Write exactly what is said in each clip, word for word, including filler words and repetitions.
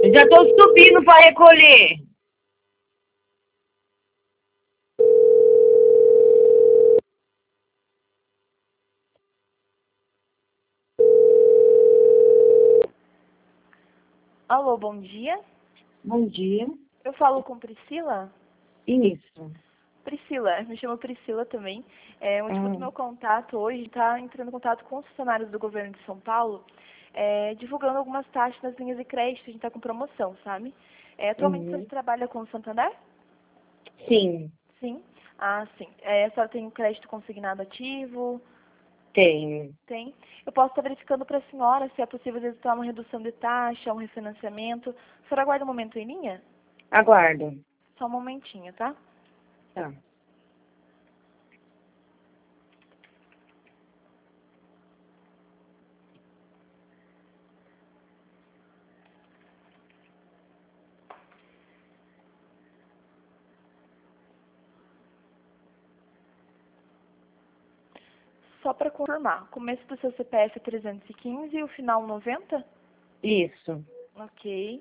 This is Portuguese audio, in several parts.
Já estou subindo para recolher. Alô, bom dia. Bom dia. Eu falo com Priscila? Isso. Priscila, me chamo Priscila também. É, o motivo do Hum. meu contato hoje está entrando em contato com os funcionários do governo de São Paulo, é, divulgando algumas taxas nas linhas de crédito. A gente está com promoção, sabe? É, atualmente Uhum. você trabalha com o Santander? Sim, Sim. Ah, sim. É, a senhora tem um crédito consignado ativo? tenho. Tem. Eu posso estar verificando para a senhora se é possível executar uma redução de taxa, um refinanciamento. A senhora aguarda um momento em linha? Aguarda. Só um momentinho, tá? Tá. Só para confirmar, o começo do seu C P F é trezentos e quinze e o final noventa? Isso. Ok.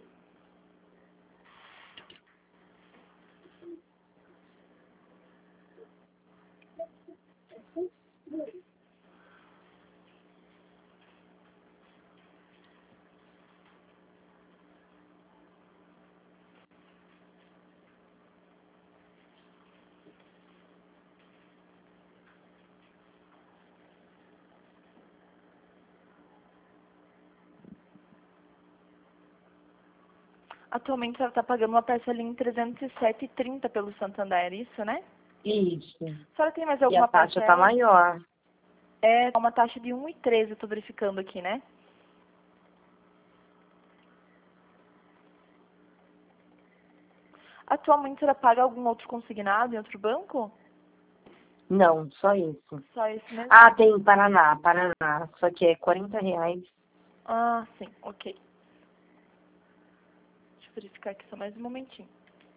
Atualmente ela está pagando uma parcelinha em trezentos e sete e trinta pelo Santander, isso, né? Isso. A senhora tem mais E a alguma taxa tá parcela? maior. É uma taxa de um e treze, estou verificando aqui, né? Atualmente ela paga algum outro consignado em outro banco? Não, só isso. Só esse mesmo? Ah, tem Paraná, Paraná. Só que é quarenta reais. Ah, sim, ok. Deixa eu verificar aqui só mais um momentinho.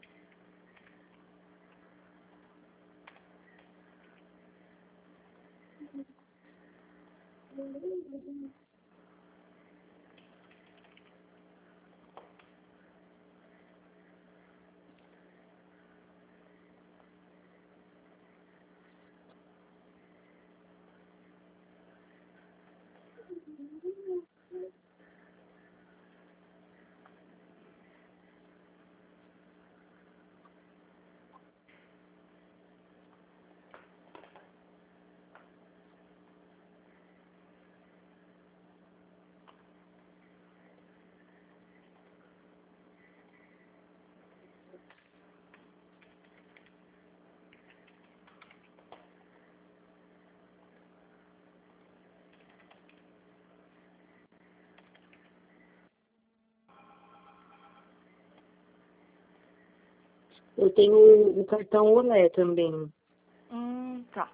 Eu tenho o cartão Olé também. Hum, tá.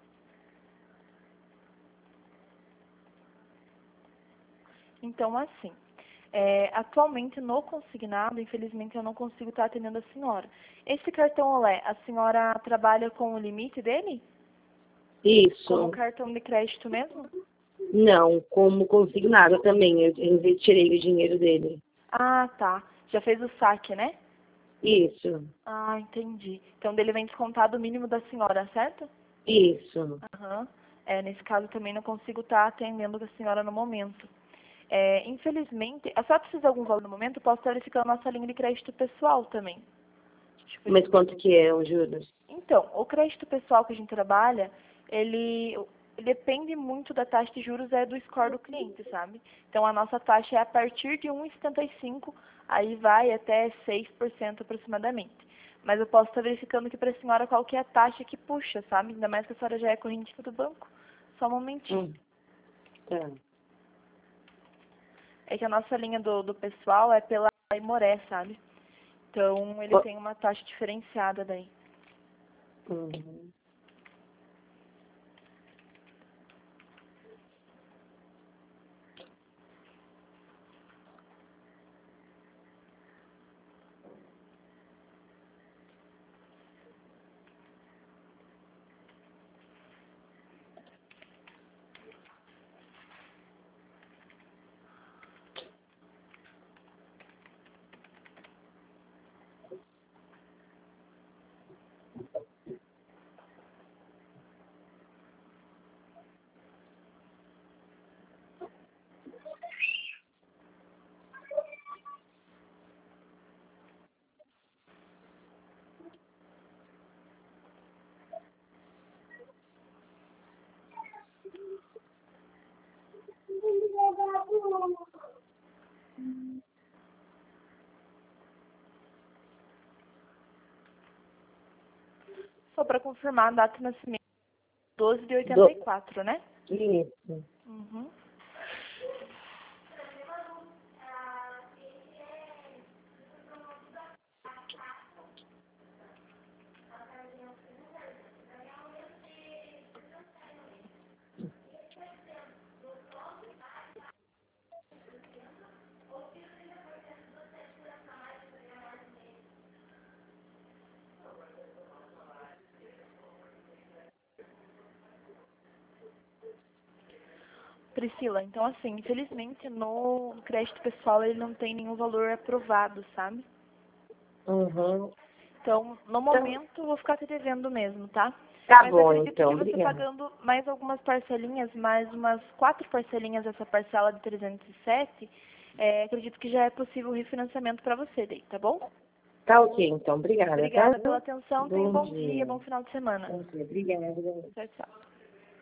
Então, assim, é, atualmente no consignado, infelizmente eu não consigo estar atendendo a senhora. Esse cartão Olé, a senhora trabalha com o limite dele? Como Isso. cartão de crédito mesmo? Não, como consignado também. Eu, eu retirei o dinheiro dele. Ah, tá. Já fez o saque, né? Isso. Ah, entendi. Então dele vem descontado o mínimo da senhora, certo? Isso. Aham. É, nesse caso também não consigo estar atendendo a senhora no momento. É, infelizmente, a senhora precisa de algum valor no momento? Eu posso estar verificando a nossa linha de crédito pessoal também. Deixa eu Mas verificar. quanto que é os juros? Então, o crédito pessoal que a gente trabalha, ele, ele depende muito da taxa de juros é do score do cliente, sabe? Então, a nossa taxa é a partir de um vírgula setenta e cinco, aí vai até seis por cento aproximadamente. Mas eu posso estar verificando aqui para a senhora qual que é a taxa que puxa, sabe? Ainda mais que a senhora já é correntiva do banco. Só um momentinho. Hum, tá. É que a nossa linha do, do pessoal é pela Imoré, sabe? Então, ele Qu- tem uma taxa diferenciada daí. Uhum. só para confirmar a data de nascimento, doze de oitenta e quatro, né? Isso. Uhum. Priscila, então assim, infelizmente no crédito pessoal ele não tem nenhum valor aprovado, sabe? Uhum. Então, no momento, eu vou ficar te devendo mesmo, tá? Tá Mas bom, acredito então. que você Obrigada. pagando mais algumas parcelinhas, mais umas quatro parcelinhas dessa parcela de trezentos e sete, é, acredito que já é possível o refinanciamento para você daí, tá bom? Tá ok, então. Obrigada, tá? Obrigada pela atenção, tenha um Bom bom dia, dia. bom final de semana. Bom dia. Obrigada. Tchau, tchau.